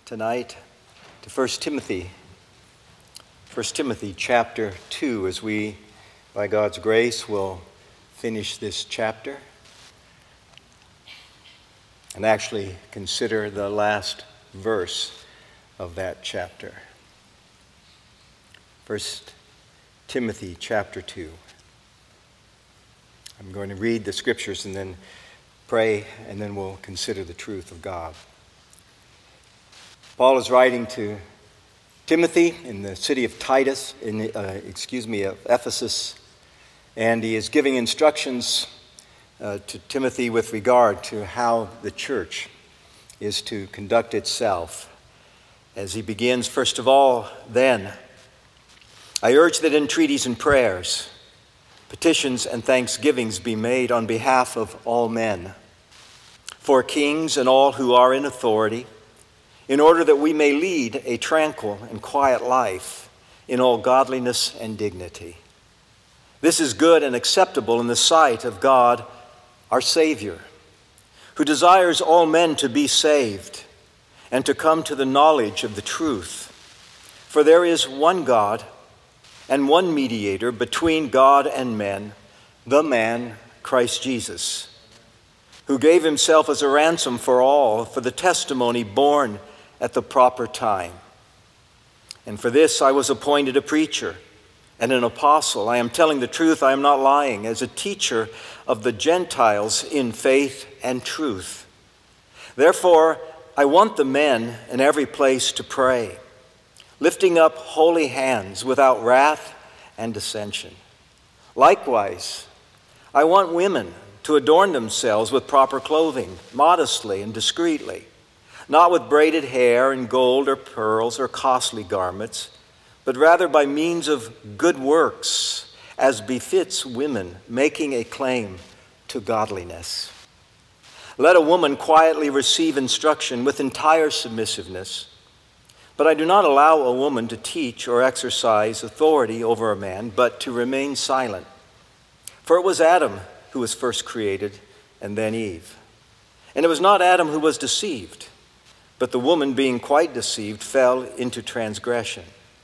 tonight to 1 Timothy. 1 Timothy chapter 2, as we, by God's grace, will finish this chapter and actually consider the last verse of that chapter. 1 Timothy chapter 2. I'm going to read the scriptures and then pray, and then we'll consider the truth of God. Paul is writing to Timothy in the city of Ephesus, and he is giving instructions to Timothy with regard to how the church is to conduct itself. As he begins, first of all, then, I urge that entreaties and prayers, petitions and thanksgivings be made on behalf of all men, for kings and all who are in authority, in order that we may lead a tranquil and quiet life in all godliness and dignity. This is good and acceptable in the sight of God, our Savior, who desires all men to be saved and to come to the knowledge of the truth. For there is one God and one mediator between God and men, the man Christ Jesus, who gave himself as a ransom for all, for the testimony borne at the proper time. And for this I was appointed a preacher and an apostle. I am telling the truth, I am not lying, as a teacher of the Gentiles in faith and truth. Therefore, I want the men in every place to pray, lifting up holy hands without wrath and dissension. Likewise, I want women to adorn themselves with proper clothing, modestly and discreetly, not with braided hair and gold or pearls or costly garments, but rather by means of good works, as befits women making a claim to godliness. Let a woman quietly receive instruction with entire submissiveness, but I do not allow a woman to teach or exercise authority over a man, but to remain silent. For it was Adam who was first created, and then Eve. And it was not Adam who was deceived, but the woman, being quite deceived, fell into transgression.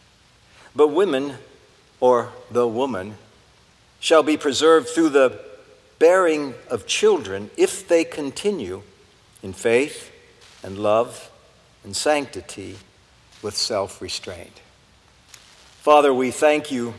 But women, or the woman, shall be preserved through the bearing of children if they continue in faith and love and sanctity with self-restraint. Father, we thank you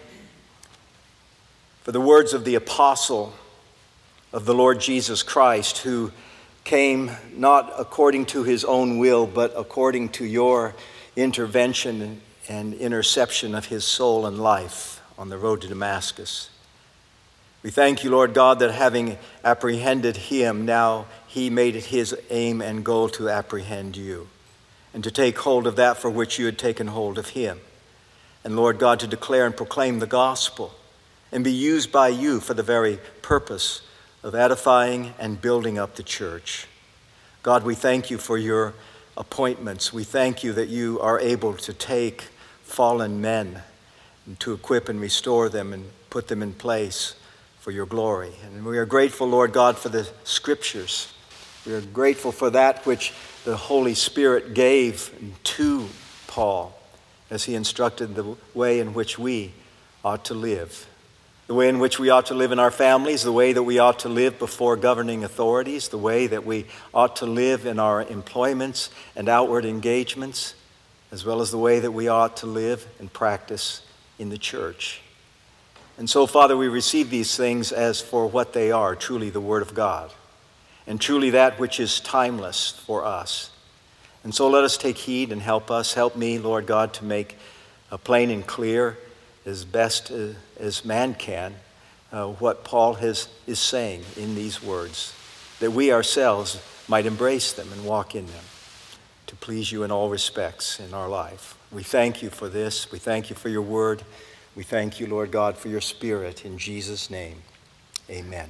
for the words of the apostle of the Lord Jesus Christ, who came not according to his own will, but according to your intervention and interception of his soul and life on the road to Damascus. We thank you, Lord God, that having apprehended him, now he made it his aim and goal to apprehend you and to take hold of that for which you had taken hold of him. And Lord God, to declare and proclaim the gospel and be used by you for the very purpose of edifying and building up the church. God, we thank you for your appointments. We thank you that you are able to take fallen men and to equip and restore them and put them in place for your glory. And we are grateful, Lord God, for the scriptures. We are grateful for that which the Holy Spirit gave to Paul as he instructed the way in which we ought to live. The way in which we ought to live in our families, the way that we ought to live before governing authorities, the way that we ought to live in our employments and outward engagements, as well as the way that we ought to live and practice in the church. And so, Father, we receive these things as for what they are, truly the Word of God, and truly that which is timeless for us. And so let us take heed and help me, Lord God, to make plain and clear as best as man can, what Paul is saying in these words, that we ourselves might embrace them and walk in them to please you in all respects in our life. We thank you for this. We thank you for your word. We thank you, Lord God, for your Spirit. In Jesus' name, amen.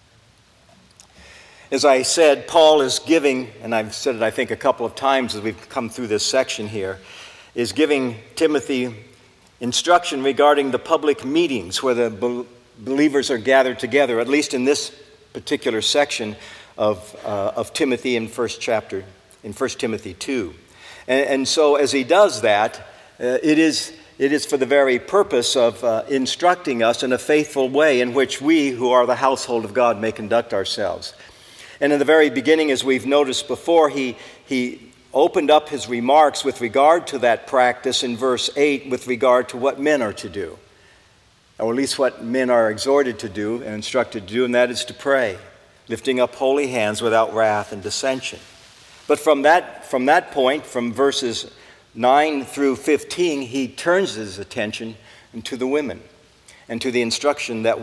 As I said, Paul is giving, and I've said it I think a couple of times as we've come through this section here, is giving Timothy instruction regarding the public meetings where the believers are gathered together, at least in this particular section of Timothy in 1 Timothy 2. And so as he does that, it is for the very purpose of instructing us in a faithful way in which we, who are the household of God, may conduct ourselves. And in the very beginning, as we've noticed before, he opened up his remarks with regard to that practice in verse 8 with regard to what men are to do, or at least what men are exhorted to do and instructed to do, and that is to pray, lifting up holy hands without wrath and dissension. But from that point, from verses 9 through 15, he turns his attention to the women and to the instruction that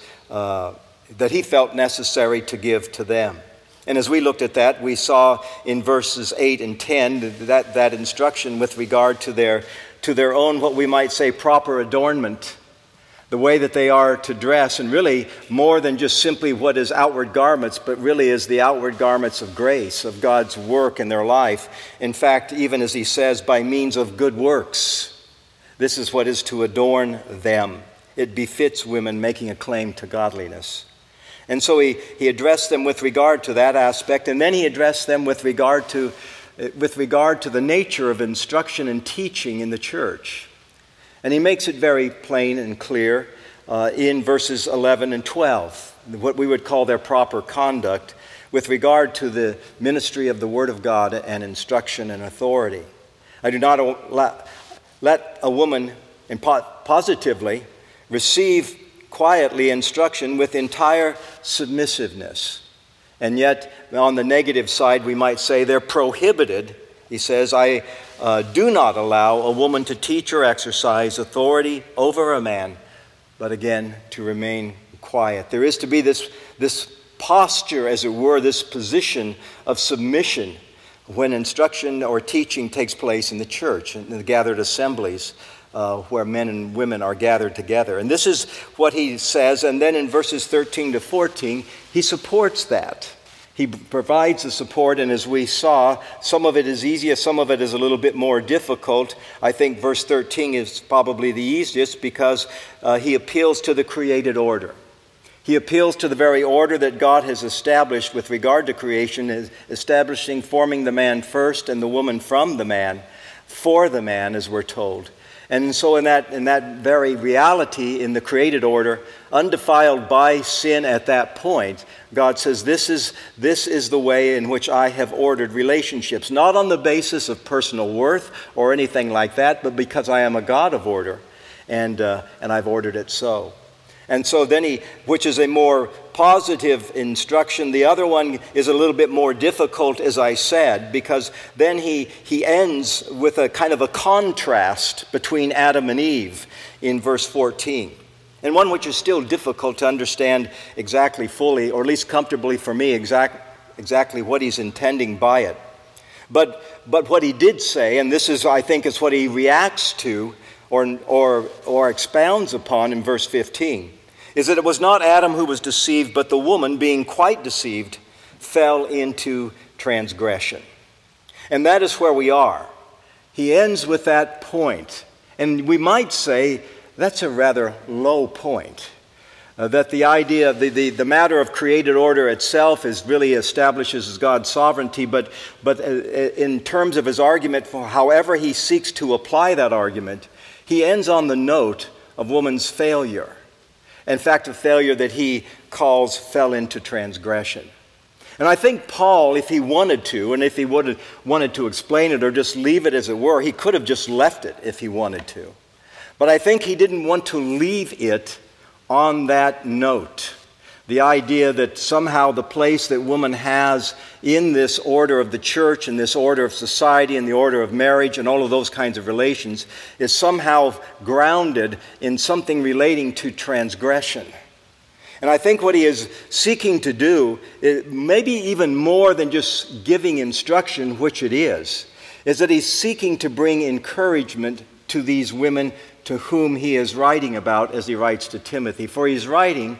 he felt necessary to give to them. And as we looked at that, we saw in verses 8 and 10 that instruction with regard to their own, what we might say, proper adornment, the way that they are to dress, and really more than just simply what is outward garments, but really is the outward garments of grace, of God's work in their life. In fact, even as he says, by means of good works, this is what is to adorn them. It befits women making a claim to godliness. And so he addressed them with regard to that aspect, and then he addressed them with regard to the nature of instruction and teaching in the church. And he makes it very plain and clear in verses 11 and 12, what we would call their proper conduct with regard to the ministry of the Word of God and instruction and authority. I do not let a woman positively receive quietly instruction with entire submissiveness. And yet, on the negative side, we might say they're prohibited. He says, I do not allow a woman to teach or exercise authority over a man, but again, to remain quiet. There is to be this posture, as it were, this position of submission when instruction or teaching takes place in the church, in the gathered assemblies, where men and women are gathered together. And this is what he says, and then in verses 13 to 14, he supports that. He provides the support, and as we saw, some of it is easier, some of it is a little bit more difficult. I think verse 13 is probably the easiest because he appeals to the created order. He appeals to the very order that God has established with regard to creation, establishing, forming the man first and the woman from the man, for the man, as we're told. And so in that very reality, in the created order, undefiled by sin at that point, God says, this is the way in which I have ordered relationships, not on the basis of personal worth or anything like that, but because I am a God of order, and I've ordered it so. And so then which is a more positive instruction. The other one is a little bit more difficult, as I said, because then he ends with a kind of a contrast between Adam and Eve in verse 14. And one which is still difficult to understand exactly fully, or at least comfortably for me, exactly what he's intending by it. But what he did say, and this is, I think, is what he reacts to or expounds upon in verse 15, is that it was not Adam who was deceived, but the woman, being quite deceived, fell into transgression. And that is where we are. He ends with that point. And we might say that's a rather low point. That the idea of the matter of created order itself is really establishes God's sovereignty, but in terms of his argument, for however he seeks to apply that argument, he ends on the note of woman's failure. In fact, a failure that he calls fell into transgression. And I think Paul, if he wanted to, and if he wanted to explain it or just leave it as it were, he could have just left it if he wanted to. But I think he didn't want to leave it on that note. The idea that somehow the place that woman has in this order of the church and this order of society and the order of marriage and all of those kinds of relations is somehow grounded in something relating to transgression. And I think what he is seeking to do, maybe even more than just giving instruction, which it is that he's seeking to bring encouragement to these women to whom he is writing about as he writes to Timothy. For he's writing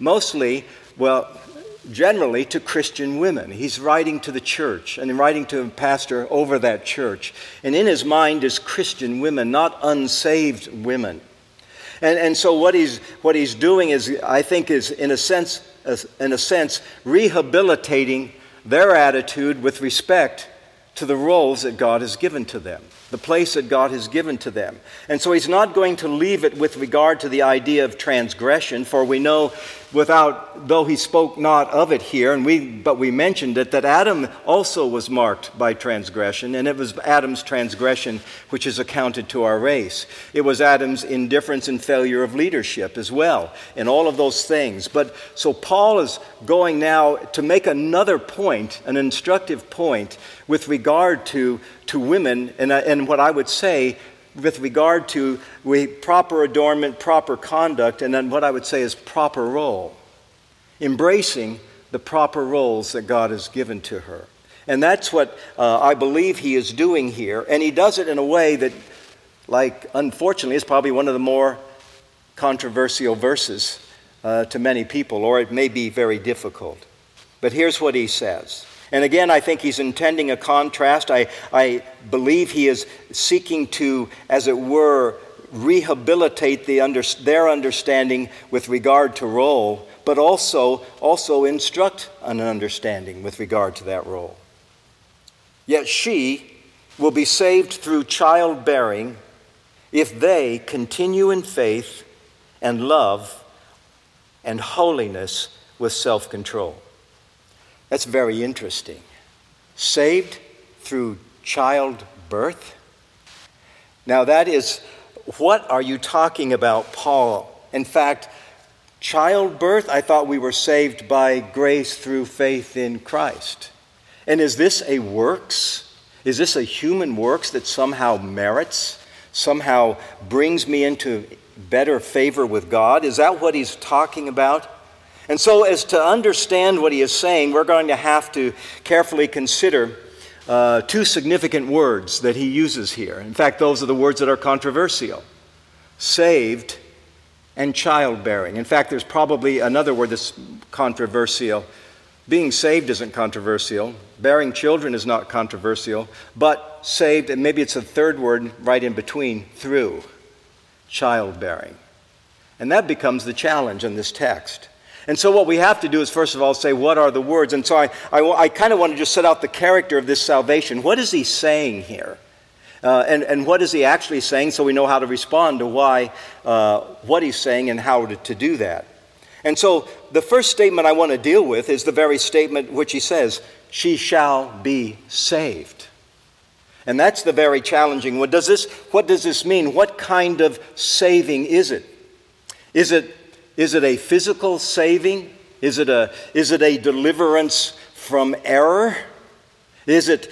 generally to Christian women. He's writing to the church and writing to a pastor over that church. And in his mind is Christian women, not unsaved women. And so what he's doing is, I think, is in a sense rehabilitating their attitude with respect to the roles that God has given to them, the place that God has given to them. And so he's not going to leave it with regard to the idea of transgression, for we know though he spoke not of it here, but we mentioned it, that Adam also was marked by transgression, and it was Adam's transgression which is accounted to our race. It was Adam's indifference and failure of leadership as well, and all of those things. But so Paul is going now to make another point, an instructive point, with regard to women, and what I would say with regard to proper adornment, proper conduct, and then what I would say is proper role. Embracing the proper roles that God has given to her. And that's what I believe he is doing here. And he does it in a way that, unfortunately, is probably one of the more controversial verses to many people, or it may be very difficult. But here's what he says. And again, I think he's intending a contrast. I believe he is seeking to, as it were, rehabilitate their understanding with regard to role, but also instruct an understanding with regard to that role. Yet she will be saved through childbearing if they continue in faith and love and holiness with self-control. That's very interesting. Saved through childbirth? Now what are you talking about, Paul? In fact, childbirth, I thought we were saved by grace through faith in Christ. And is this a works? Is this a human works that somehow merits, somehow brings me into better favor with God? Is that what he's talking about? And so as to understand what he is saying, we're going to have to carefully consider two significant words that he uses here. In fact, those are the words that are controversial. Saved and childbearing. In fact, there's probably another word that's controversial. Being saved isn't controversial. Bearing children is not controversial. But saved, and maybe it's a third word right in between, through childbearing. And that becomes the challenge in this text. And so what we have to do is, first of all, say, what are the words? And so I kind of want to just set out the character of this salvation. What is he saying here? And what is he actually saying, so we know how to respond to what he's saying and how to do that. And so the first statement I want to deal with is the very statement which he says, she shall be saved. And that's the very challenging. What does this mean? What kind of saving is it? Is it a physical saving? Is it a deliverance from error? Is it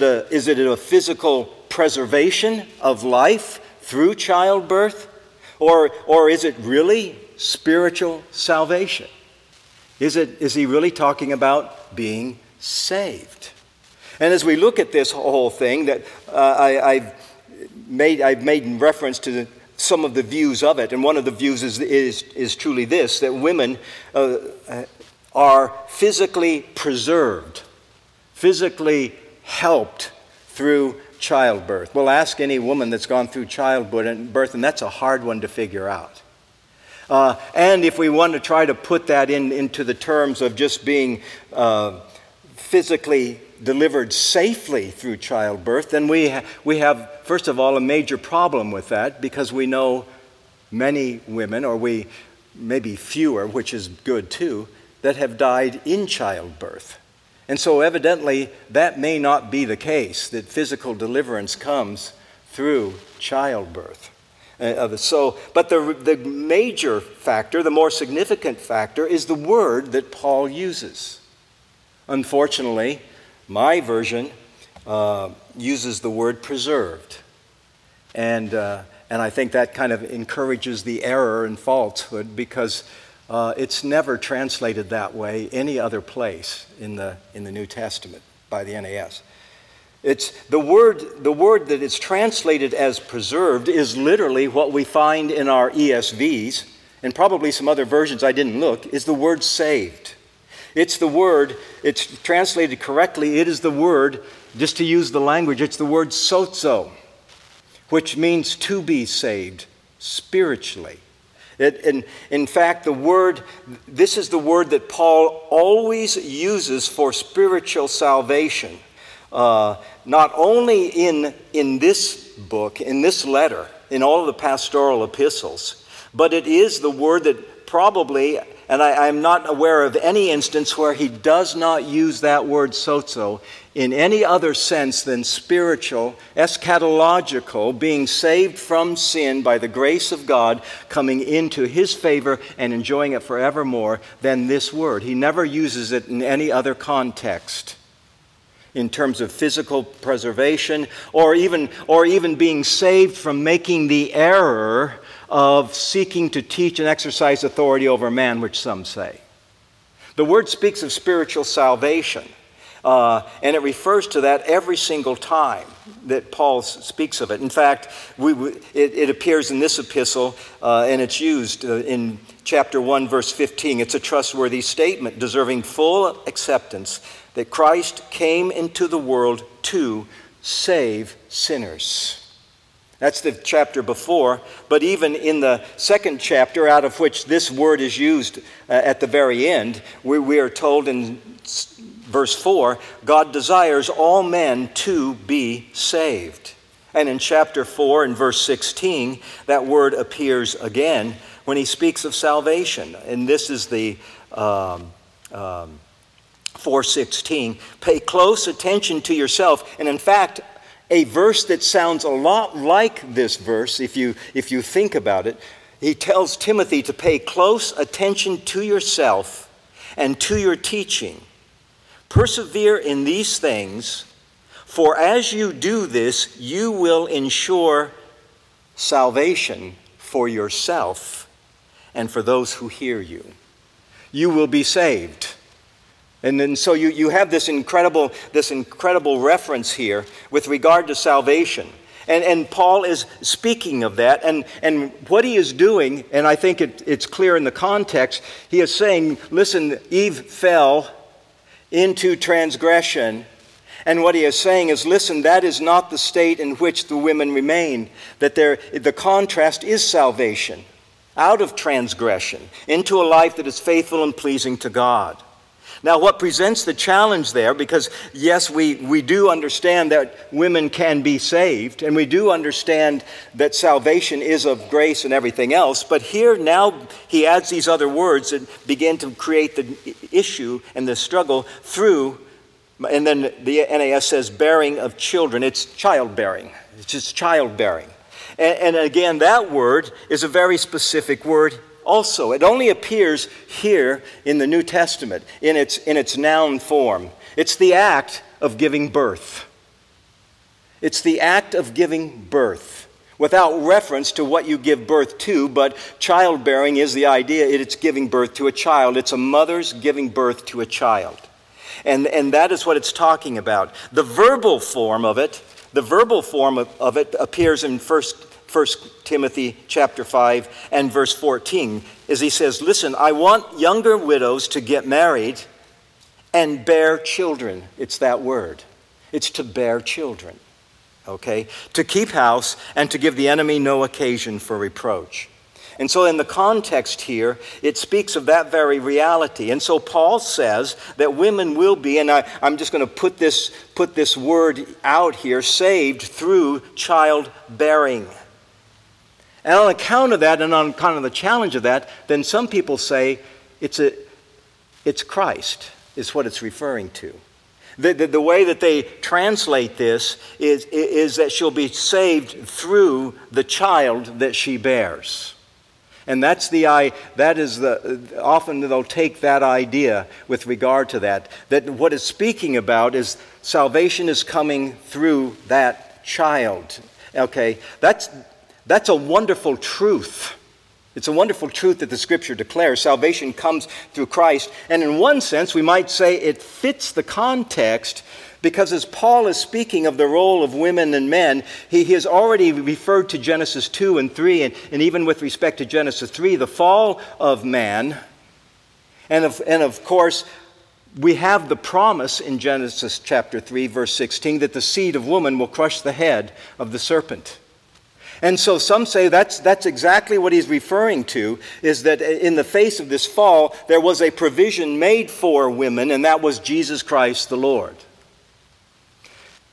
a physical preservation of life through childbirth? Or is it really spiritual salvation? Is he really talking about being saved? And as we look at this whole thing, that I've made reference to some of the views of it, and one of the views is truly this, that women are physically preserved, physically helped through childbirth. Well, ask any woman that's gone through childbirth, and that's a hard one to figure out. And if we want to try to put that into the terms of just being physically delivered safely through childbirth, then we have, first of all, a major problem with that, because we know many women, or maybe fewer, which is good too, that have died in childbirth. And so evidently that may not be the case, that physical deliverance comes through childbirth. But the major factor, the more significant factor, is the word that Paul uses. Unfortunately, my version uses the word preserved. And I think that kind of encourages the error and falsehood, because it's never translated that way any other place in the New Testament by the NAS. It's the word that is translated as preserved is literally what we find in our ESVs, and probably some other versions I didn't look, is the word saved. It's translated correctly, it is the word, just to use the language, it's the word sozo, which means to be saved spiritually. In fact, this is the word that Paul always uses for spiritual salvation. not only in this book, in this letter, in all of the pastoral epistles, but it is the word that probably, and I'm not aware of any instance where he does not use that word sozo in any other sense than spiritual, eschatological, being saved from sin by the grace of God, coming into his favor and enjoying it forevermore, than this word. He never uses it in any other context in terms of physical preservation or even being saved from making the error of seeking to teach and exercise authority over man, which some say. The word speaks of spiritual salvation, and it refers to that every single time that Paul speaks of it. In fact, it appears in this epistle, and it's used in chapter 1, verse 15. It's a trustworthy statement deserving full acceptance that Christ came into the world to save sinners. That's the chapter before, but even in the second chapter, out of which this word is used at the very end, we are told in verse 4, God desires all men to be saved. And in chapter 4 and verse 16, that word appears again when he speaks of salvation. And this is the 4:16. Pay close attention to yourself. And in fact, a verse that sounds a lot like this verse, if you think about it, he tells Timothy to pay close attention to yourself and to your teaching. Persevere in these things, for as you do this, you will ensure salvation for yourself and for those who hear you. You will be saved. And then so you have this incredible reference here with regard to salvation. And Paul is speaking of that. And what he is doing, and I think it's clear in the context, he is saying, listen, Eve fell into transgression. And what he is saying is, listen, that is not the state in which the women remain. That the contrast is salvation out of transgression into a life that is faithful and pleasing to God. Now, what presents the challenge there, because yes, we do understand that women can be saved, and we do understand that salvation is of grace and everything else, but here now he adds these other words that begin to create the issue and the struggle through, and then the NAS says bearing of children. It's childbearing. It's just childbearing. And again, that word is a very specific word. Also, it only appears here in the New Testament in its noun form. It's the act of giving birth. It's the act of giving birth, without reference to what you give birth to, but childbearing is the idea. It's giving birth to a child. It's a mother's giving birth to a child. And that is what it's talking about. The verbal form of it appears in 1 Timothy chapter 5 and verse 14, as he says, listen, I want younger widows to get married and bear children. It's that word. It's to bear children, okay? To keep house and to give the enemy no occasion for reproach. And so in the context here, it speaks of that very reality. And so Paul says that women will be, and I'm just going to put this word out here, saved through childbearing. And on account of that and on account of the challenge of that, then some people say it's Christ is what it's referring to. The way that they translate this is that she'll be saved through the child that she bears. And often they'll take that idea with regard to that what it's speaking about is salvation is coming through that child. Okay, that's a wonderful truth. It's a wonderful truth that the Scripture declares. Salvation comes through Christ. And in one sense, we might say it fits the context because as Paul is speaking of the role of women and men, he has already referred to Genesis 2 and 3, and even with respect to Genesis 3, the fall of man. And of course, we have the promise in Genesis chapter 3, verse 16, that the seed of woman will crush the head of the serpent. And so some say that's exactly what he's referring to, is that in the face of this fall, there was a provision made for women, and that was Jesus Christ the Lord.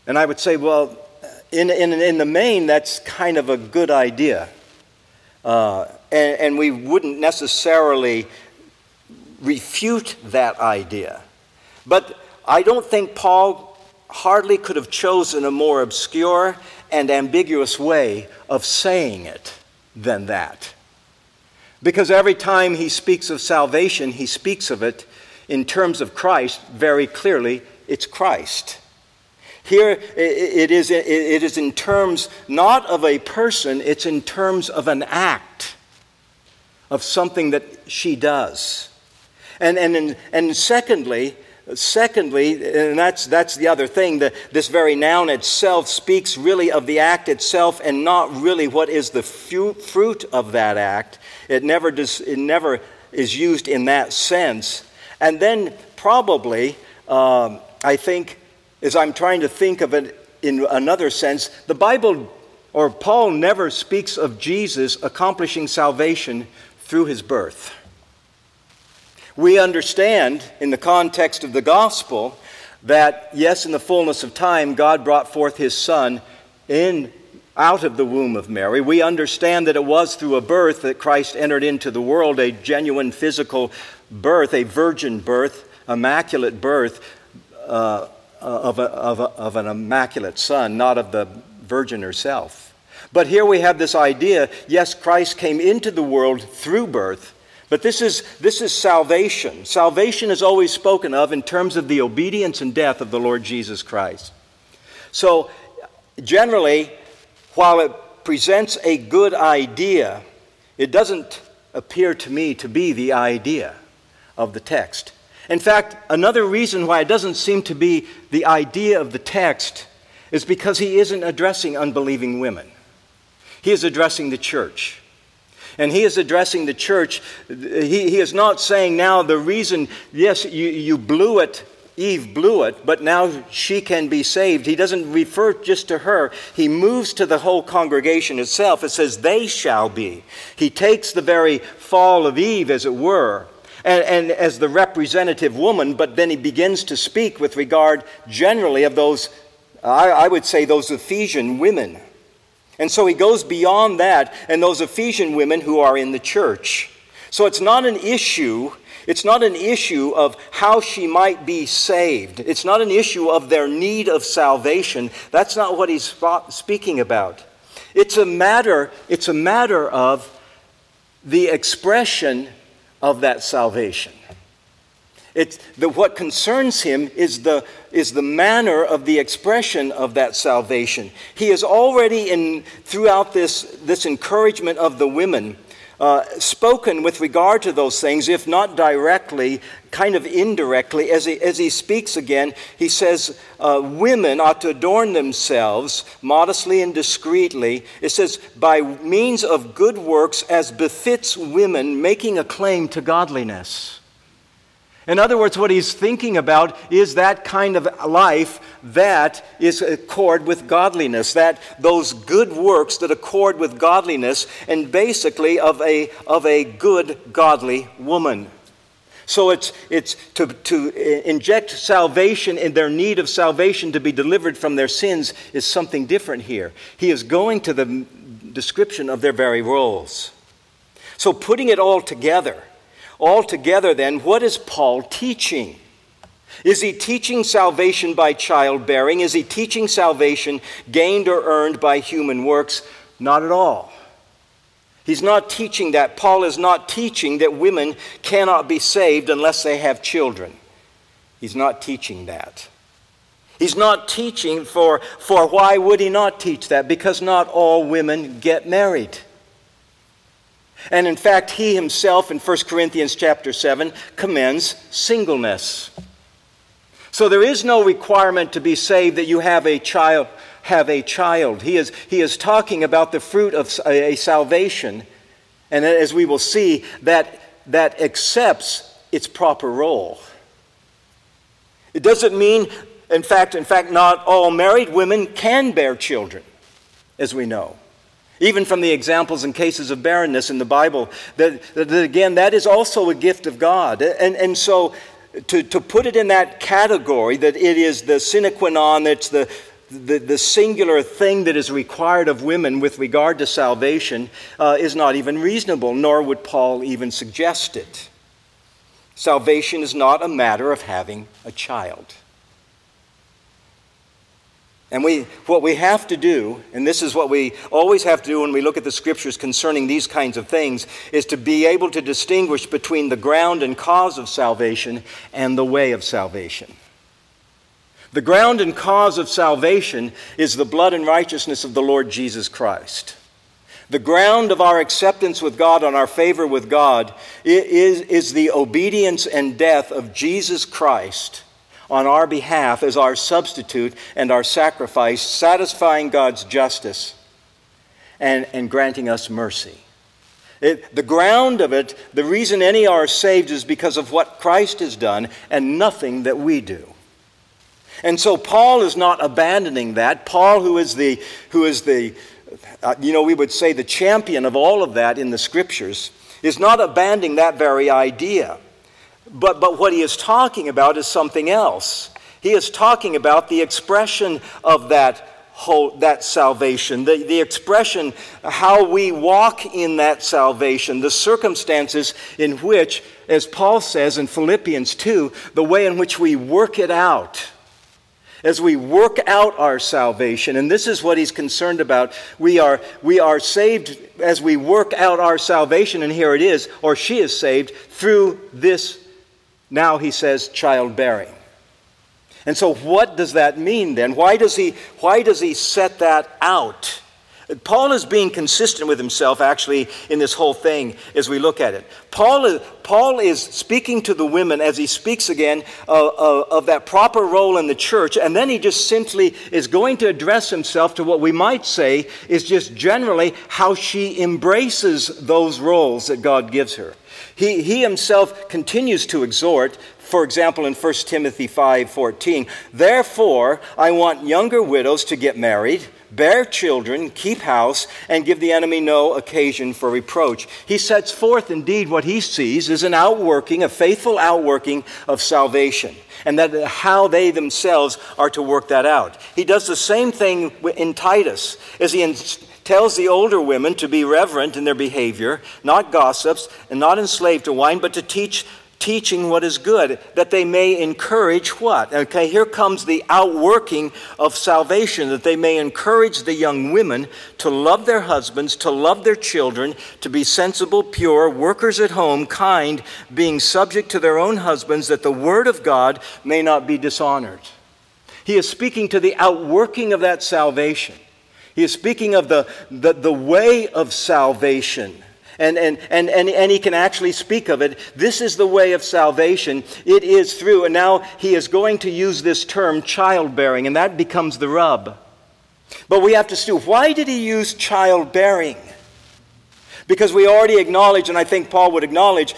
And I would say, well, in the main, that's kind of a good idea. And we wouldn't necessarily refute that idea. But I don't think Paul hardly could have chosen a more obscure and ambiguous way of saying it than that. Because every time he speaks of salvation, he speaks of it in terms of Christ very clearly. It's Christ. Here it is in terms not of a person, it's in terms of an act, of something that she does. And secondly, and that's the other thing, that this very noun itself speaks really of the act itself and not really what is the fruit of that act. It never is used in that sense. And then probably, I think, as I'm trying to think of it in another sense, the Bible or Paul never speaks of Jesus accomplishing salvation through his birth. We understand in the context of the gospel that, yes, in the fullness of time, God brought forth his Son out of the womb of Mary. We understand that it was through a birth that Christ entered into the world, a genuine physical birth, a virgin birth, immaculate birth of an immaculate Son, not of the Virgin herself. But here we have this idea, yes, Christ came into the world through birth, but this is salvation. Salvation is always spoken of in terms of the obedience and death of the Lord Jesus Christ. So generally, while it presents a good idea, it doesn't appear to me to be the idea of the text. In fact, another reason why it doesn't seem to be the idea of the text is because he isn't addressing unbelieving women. He is addressing the church. And he is addressing the church. He is not saying now the reason, yes, you blew it, Eve blew it, but now she can be saved. He doesn't refer just to her. He moves to the whole congregation itself. It says, they shall be. He takes the very fall of Eve, as it were, and as the representative woman, but then he begins to speak with regard generally of those, I would say, those Ephesian women. And so he goes beyond that, and those Ephesian women who are in the church. So it's not an issue of how she might be saved. It's not an issue of their need of salvation. That's not what he's speaking about. It's a matter of the expression of that salvation. What concerns him is the manner of the expression of that salvation. He has already, throughout this encouragement of the women, spoken with regard to those things, if not directly, kind of indirectly. As he speaks again, he says, women ought to adorn themselves modestly and discreetly. It says, by means of good works as befits women making a claim to godliness. In other words, what he's thinking about is that kind of life that is accord with godliness, that those good works that accord with godliness, and basically of a good, godly woman. So it's to inject salvation in their need of salvation to be delivered from their sins is something different here. He is going to the description of their very roles. So putting it all together then, what is Paul teaching? Is he teaching salvation by childbearing? Is he teaching salvation gained or earned by human works? Not at all. He's not teaching that. Paul is not teaching that women cannot be saved unless they have children. He's not teaching that. He's not teaching for why would he not teach that? Because not all women get married. And in fact, he himself in 1 Corinthians chapter 7 commends singleness. So there is no requirement to be saved that you have a child. He is talking about the fruit of a salvation, and as we will see, that accepts its proper role. It doesn't mean, in fact, not all married women can bear children, as we know. Even from the examples and cases of barrenness in the Bible, that again, that is also a gift of God. And so to put it in that category, that it is the sine qua non, it's the the singular thing that is required of women with regard to salvation is not even reasonable, nor would Paul even suggest it. Salvation is not a matter of having a child. And what we have to do, and this is what we always have to do when we look at the Scriptures concerning these kinds of things, is to be able to distinguish between the ground and cause of salvation and the way of salvation. The ground and cause of salvation is the blood and righteousness of the Lord Jesus Christ. The ground of our acceptance with God and our favor with God is the obedience and death of Jesus Christ on our behalf as our substitute and our sacrifice, satisfying God's justice and granting us mercy. The ground of it, the reason any are saved is because of what Christ has done and nothing that we do. And so Paul is not abandoning that. Paul, who is the we would say the champion of all of that in the Scriptures, is not abandoning that very idea. But what he is talking about is something else. He is talking about the expression of that salvation, the expression, how we walk in that salvation, the circumstances in which, as Paul says in Philippians 2, the way in which we work it out. As we work out our salvation, and this is what he's concerned about. We are saved as we work out our salvation, and here it is, or she is saved through this, now he says, childbearing. And so what does that mean then? Why does he set that out? Paul is being consistent with himself, actually, in this whole thing as we look at it. Paul is speaking to the women as he speaks again of that proper role in the church, and then he just simply is going to address himself to what we might say is just generally how she embraces those roles that God gives her. He himself continues to exhort, for example, in 1 Timothy 5:14, "Therefore, I want younger widows to get married, bear children, keep house, and give the enemy no occasion for reproach." He sets forth indeed what he sees is an outworking, a faithful outworking of salvation, and that how they themselves are to work that out. He does the same thing in Titus, as he tells the older women to be reverent in their behavior, not gossips, and not enslaved to wine, but to teaching what is good, that they may encourage what? Okay, here comes the outworking of salvation, that they may encourage the young women to love their husbands, to love their children, to be sensible, pure, workers at home, kind, being subject to their own husbands, that the word of God may not be dishonored. He is speaking to the outworking of that salvation. He is speaking of the way of salvation. And he can actually speak of it. This is the way of salvation. It is through, and now he is going to use this term childbearing, and that becomes the rub. But we have to see, why did he use childbearing? Because we already acknowledge, and I think Paul would acknowledge,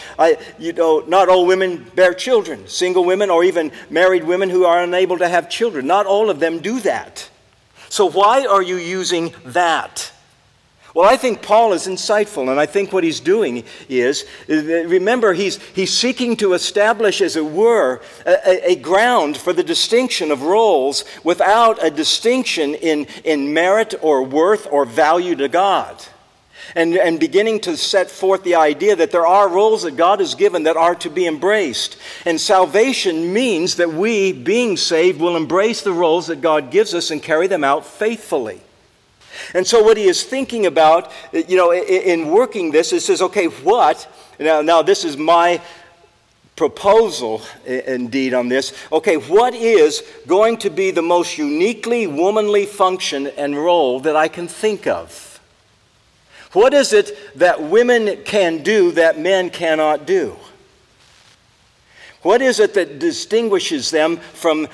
not all women bear children. Single women or even married women who are unable to have children. Not all of them do that. So why are you using that? Well, I think Paul is insightful, and I think what he's doing is, remember, he's seeking to establish, as it were, a ground for the distinction of roles without a distinction in merit or worth or value to God. And beginning to set forth the idea that there are roles that God has given that are to be embraced. And salvation means that we, being saved, will embrace the roles that God gives us and carry them out faithfully. And so what he is thinking about, in working this, is says, okay, what? Now this is my proposal, indeed, on this. Okay, what is going to be the most uniquely womanly function and role that I can think of? What is it that women can do that men cannot do? What is it that distinguishes them from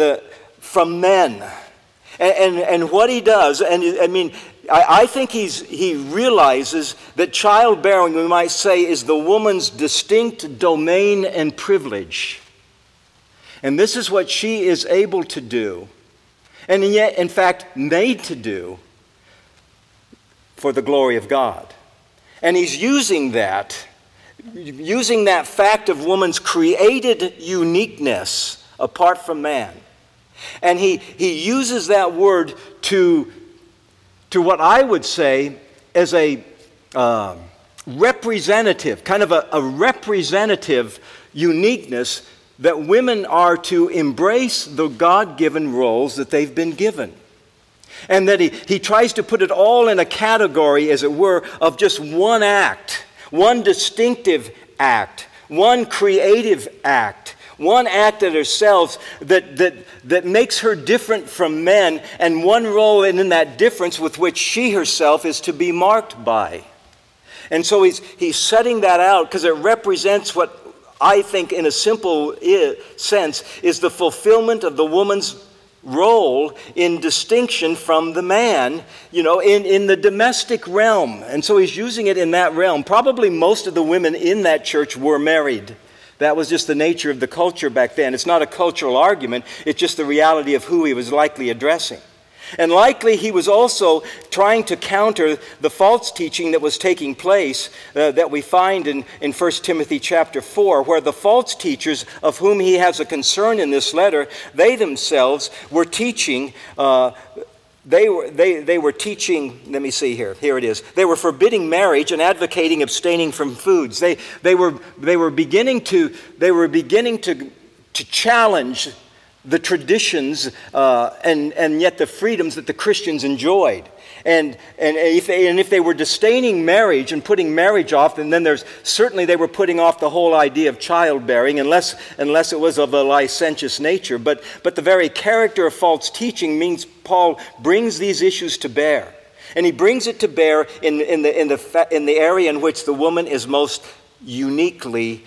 men? And what he does, and I mean, I think he realizes that childbearing, we might say, is the woman's distinct domain and privilege. And this is what she is able to do, and yet, in fact, made to do for the glory of God. And he's using that fact of woman's created uniqueness apart from man. And he uses that word to what I would say as a representative, kind of a representative uniqueness that women are to embrace the God-given roles that they've been given. And that he tries to put it all in a category, as it were, of just one act, one distinctive act, one creative act, one act of herself that makes her different from men, and one role in that difference with which she herself is to be marked by. And so he's setting that out because it represents what I think in a simple sense is the fulfillment of the woman's role in distinction from the man, in the domestic realm. And so he's using it in that realm. Probably most of the women in that church were married. That was just the nature of the culture back then. It's not a cultural argument. It's just the reality of who he was likely addressing. And likely he was also trying to counter the false teaching that was taking place that we find in 1 Timothy chapter 4, where the false teachers of whom he has a concern in this letter, they themselves were teaching, they were teaching, let me see here it is. They were forbidding marriage and advocating abstaining from foods. They were beginning to challenge the traditions and yet the freedoms that the Christians enjoyed. And if they were disdaining marriage and putting marriage off, and then certainly they were putting off the whole idea of childbearing, unless it was of a licentious nature. But the very character of false teaching means Paul brings these issues to bear, and he brings it to bear in the area in which the woman is most uniquely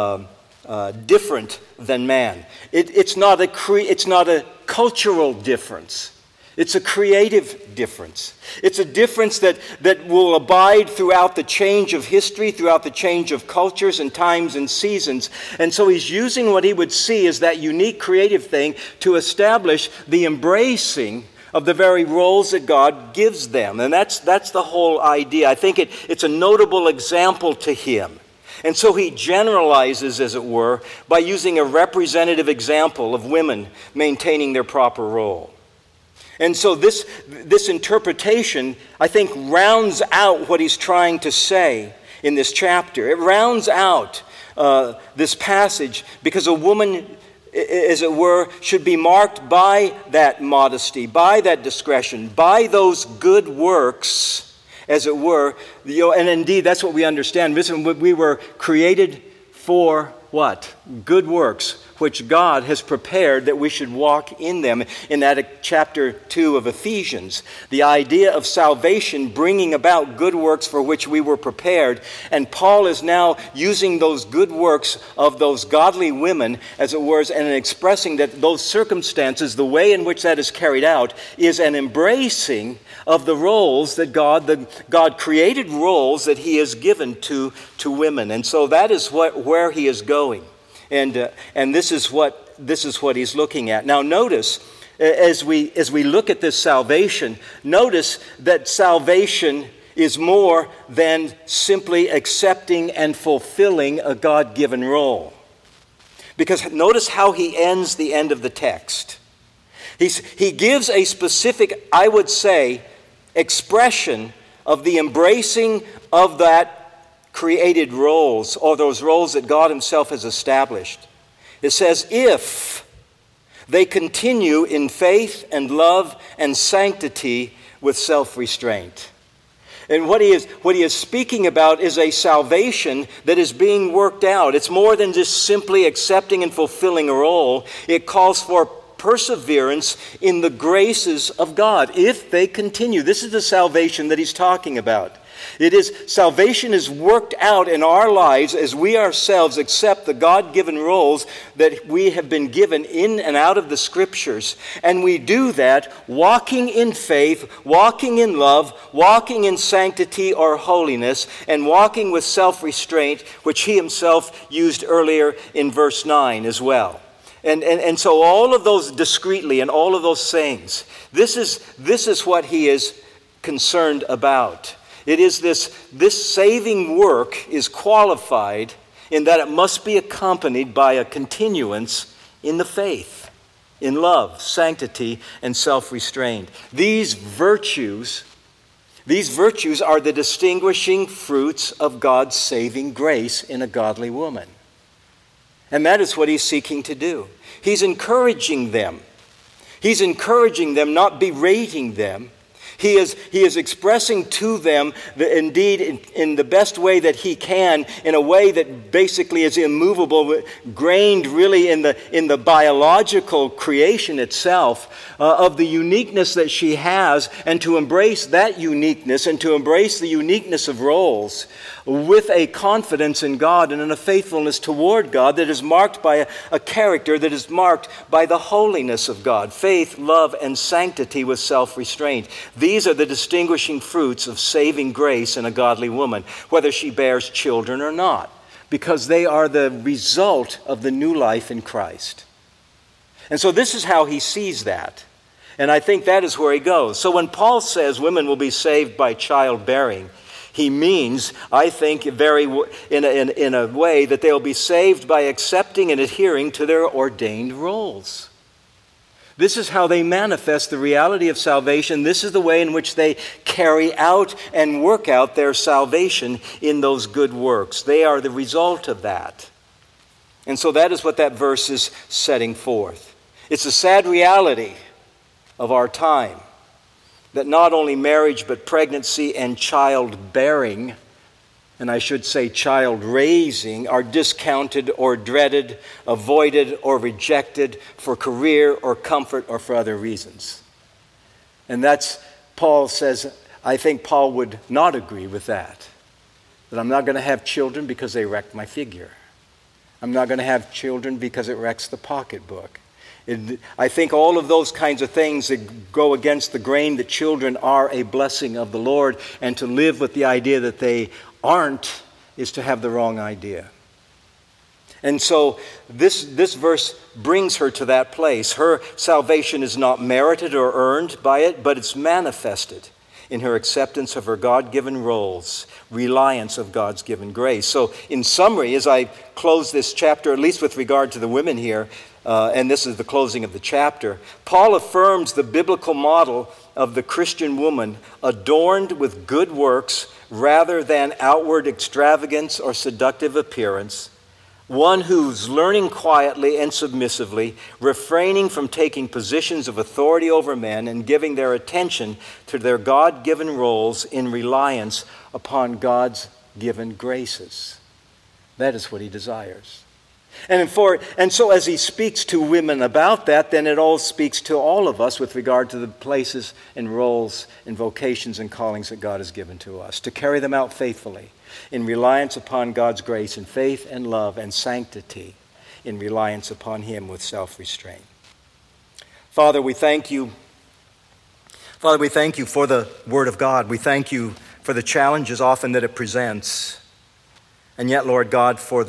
different than man. It's not a cultural difference. It's a creative difference. It's a difference that will abide throughout the change of history, throughout the change of cultures and times and seasons. And so he's using what he would see as that unique creative thing to establish the embracing of the very roles that God gives them. And that's the whole idea. I think it's a notable example to him. And so he generalizes, as it were, by using a representative example of women maintaining their proper role. And so this interpretation, I think, rounds out what he's trying to say in this chapter. It rounds out this passage because a woman, as it were, should be marked by that modesty, by that discretion, by those good works, as it were. And indeed, that's what we understand. Listen, we were created for what? Good works, which God has prepared that we should walk in them. In that chapter 2 of Ephesians, the idea of salvation bringing about good works for which we were prepared. And Paul is now using those good works of those godly women, as it were, and expressing that those circumstances, the way in which that is carried out, is an embracing of the roles that God created roles that he has given to women. And so that is where he is going. And this is what he's looking at. Now notice, as we look at this salvation, notice that salvation is more than simply accepting and fulfilling a God-given role. Because notice how he ends the end of the text. He gives a specific, I would say, expression of the embracing of that created roles, or those roles that God himself has established. It says, if they continue in faith and love and sanctity with self-restraint. And what he is speaking about is a salvation that is being worked out. It's more than just simply accepting and fulfilling a role. It calls for perseverance in the graces of God, if they continue. This is the salvation that he's talking about. Salvation is worked out in our lives as we ourselves accept the God-given roles that we have been given in and out of the Scriptures. And we do that walking in faith, walking in love, walking in sanctity or holiness, and walking with self-restraint, which he himself used earlier in verse 9 as well. And so all of those discreetly and all of those things, this is what he is concerned about. It is this saving work is qualified in that it must be accompanied by a continuance in the faith. in love, sanctity, and self-restraint. These virtues are the distinguishing fruits of God's saving grace in a godly woman. And that is what he's seeking to do. He's encouraging them. He's encouraging them, not berating them. He is expressing to them, indeed, in the best way that he can, in a way that basically is immovable, grained really in the biological creation itself, of the uniqueness that she has, and to embrace that uniqueness and to embrace the uniqueness of roles with a confidence in God and in a faithfulness toward God that is marked by a character that is marked by the holiness of God, faith, love, and sanctity with self-restraint. These are the distinguishing fruits of saving grace in a godly woman, whether she bears children or not, because they are the result of the new life in Christ. And so this is how he sees that. And I think that is where he goes. So when Paul says women will be saved by childbearing, he means, I think, in a way that they'll be saved by accepting and adhering to their ordained roles. This is how they manifest the reality of salvation. This is the way in which they carry out and work out their salvation in those good works. They are the result of that. And so that is what that verse is setting forth. It's a sad reality of our time that not only marriage but pregnancy and childbearing, and I should say child raising, are discounted or dreaded, avoided or rejected for career or comfort or for other reasons. And that's, Paul says, I think Paul would not agree with that. That I'm not going to have children because they wreck my figure. I'm not going to have children because it wrecks the pocketbook. I think all of those kinds of things that go against the grain that children are a blessing of the Lord, and to live with the idea that they aren't is to have the wrong idea. And so this verse brings her to that place. Her salvation is not merited or earned by it, but it's manifested in her acceptance of her God-given roles, reliance of God's given grace. So in summary, as I close this chapter, at least with regard to the women here, and this is the closing of the chapter, Paul affirms the biblical model of the Christian woman adorned with good works rather than outward extravagance or seductive appearance, one who's learning quietly and submissively, refraining from taking positions of authority over men and giving their attention to their God-given roles in reliance upon God's given graces. That is what he desires. And so as he speaks to women about that, then it all speaks to all of us with regard to the places and roles and vocations and callings that God has given to us, to carry them out faithfully in reliance upon God's grace and faith and love and sanctity, in reliance upon him with self-restraint. Father, we thank you. Father, we thank you for the Word of God. We thank you for the challenges often that it presents. And yet, Lord God, for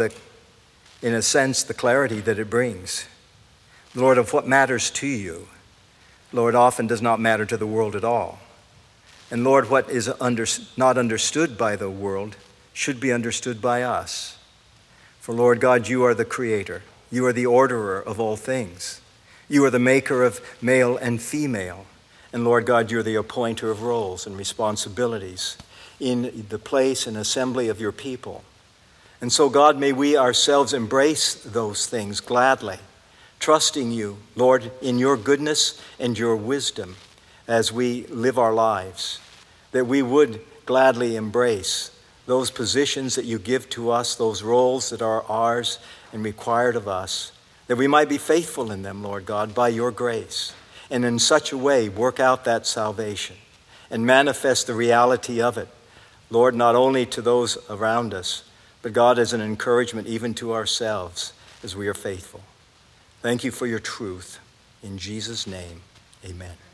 in a sense, the clarity that it brings. Lord, of what matters to you, Lord, often does not matter to the world at all. And Lord, what is not understood by the world should be understood by us. For Lord God, you are the creator. You are the orderer of all things. You are the maker of male and female. And Lord God, you're the appointer of roles and responsibilities in the place and assembly of your people. And so, God, may we ourselves embrace those things gladly, trusting you, Lord, in your goodness and your wisdom as we live our lives, that we would gladly embrace those positions that you give to us, those roles that are ours and required of us, that we might be faithful in them, Lord God, by your grace, and in such a way work out that salvation and manifest the reality of it, Lord, not only to those around us, but God, as an encouragement even to ourselves as we are faithful. Thank you for your truth. In Jesus' name, amen.